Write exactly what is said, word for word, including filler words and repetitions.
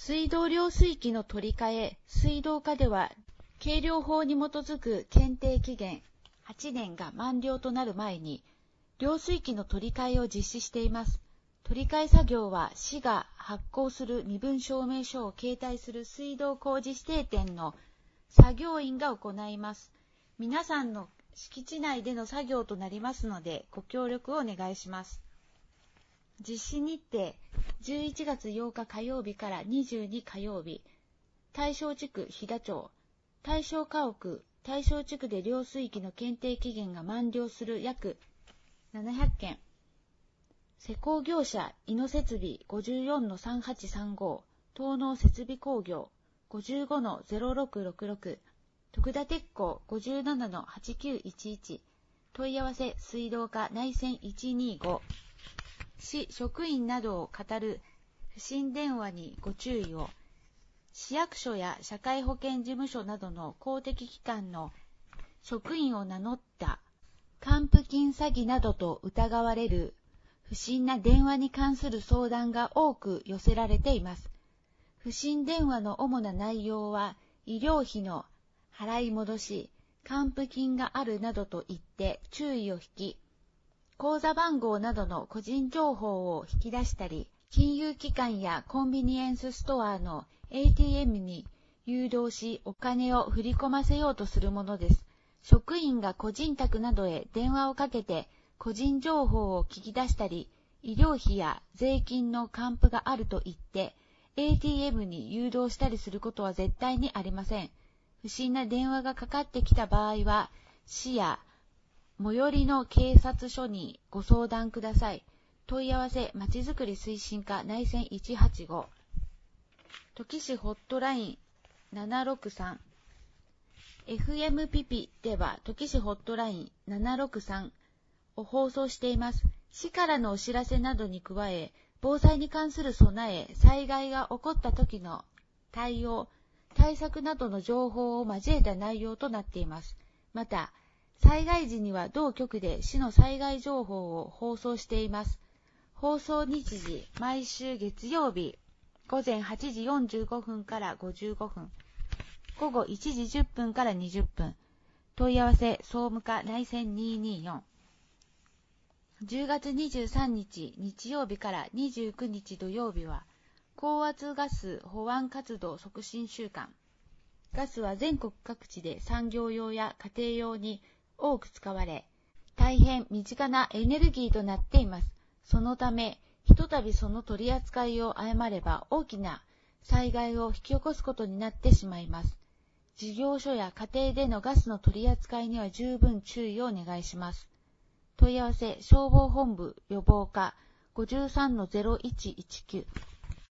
水道量水器の取り替え、水道課では、計量法に基づく検定期限はちねんが満了となる前に、量水器の取り替えを実施しています。取り替え作業は市が発行する身分証明書を携帯する水道工事指定店の作業員が行います。皆さんの敷地内での作業となりますので、ご協力をお願いします。実施日程、じゅういちがつようか火曜日からにじゅうに火曜日、大正地区飛騨町、大正家屋、大正地区で量水器の検定期限が満了する約ななひゃっけん、施工業者、井野設備 ごじゅうよんのさんはちさんご、東農設備工業 ごじゅうごのゼロろくろくろく、徳田鉄工 ごじゅうななのはちきゅういちいち、問い合わせ水道課内線いちにご、市職員などを語る不審電話にご注意を。市役所や社会保険事務所などの公的機関の職員を名乗った還付金詐欺などと疑われる不審な電話に関する相談が多く寄せられています。不審電話の主な内容は、医療費の払い戻し、還付金があるなどと言って注意を引き、口座番号などの個人情報を引き出したり、金融機関やコンビニエンスストアの エーティーエム に誘導しお金を振り込ませようとするものです。職員が個人宅などへ電話をかけて個人情報を聞き出したり、医療費や税金の還付があると言って エーティーエム に誘導したりすることは絶対にありません。不審な電話がかかってきた場合は、市や最寄りの警察署にご相談ください。問い合わせまちづくり推進課内線いちはちご、土岐市ホットラインななろくさん、エフエム ピピでは土岐市ホットラインななろくさんを放送しています。市からのお知らせなどに加え、防災に関する備え、災害が起こった時の対応、対策などの情報を交えた内容となっています。また、災害時には同局で市の災害情報を放送しています。放送日時、毎週月曜日、ごぜんはちじよんじゅうごふんからごじゅうごふん、ごごいちじじゅっぷんからにじゅっぷん、問い合わせ総務課内線にによん、じゅうがつにじゅうさんにち日曜日からにじゅうくにち土曜日は、高圧ガス保安活動促進週間。ガスは全国各地で産業用や家庭用に多く使われ、大変身近なエネルギーとなっています。そのため、ひとたびその取り扱いを誤れば大きな災害を引き起こすことになってしまいます。事業所や家庭でのガスの取り扱いには十分注意をお願いします。問い合わせ消防本部予防課 ごじゅうさんのゼロいちいちきゅう